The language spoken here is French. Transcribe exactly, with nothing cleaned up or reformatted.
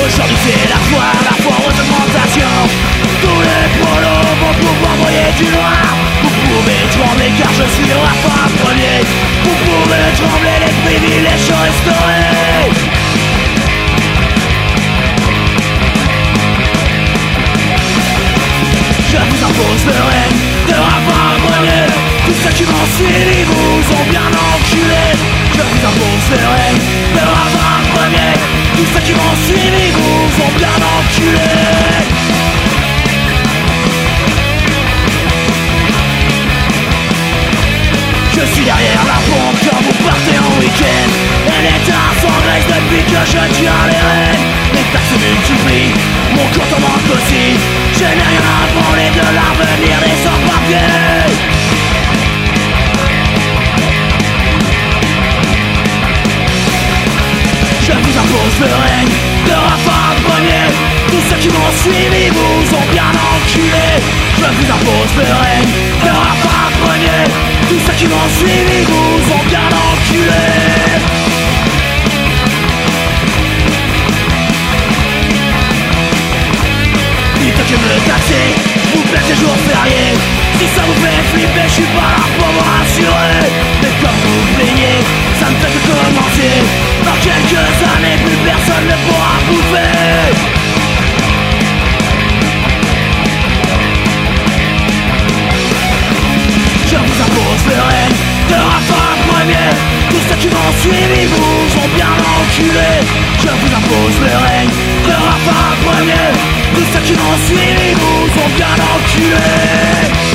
Aujourd'hui c'est la foire, la foire aux augmentations. Tous les prolos vont pouvoir broyer du noir. Vous pouvez trembler car je suis le rafin premier. Vous pouvez trembler, les privilèges sont restaurés. Je vous impose le règne de rafin premier. Tous ceux qui m'ont suivi vous ont bien enculé. Je vous impose le règne de rafin premier. Tous ceux qui m'ont suivi vous ont bien enculé. Je suis derrière la pompe quand vous partez en week-end. Et l'État s'engraisse depuis que je tiens les rênes. Les taxes se multiplient, mon compte en banque aussi. Je n'ai rien à branler de l'avenir des sans-papiers. Je vous impose le règne de rafin premier. Tous ceux qui m'ont suivi vous ont bien enculé. Je vous impose le règne de rafin premier. Tous ceux qui m'ont suivi vous ont bien enculé. Plutôt que me taxer, vous faites des jours fériés. Si ça vous fait flipper, je suis pas là pour vous rassurer. Mais comme vous vous plaignez, ça ne fait que commencer. Dans quelques années, plus personne ne pourra bouffer. Je vous impose le règne de rafin premier. Tous ceux qui m'ont suivi vous ont bien enculé. Je vous impose le règne de rafin premier. Tous ceux qui m'ont suivi vous ont bien enculé.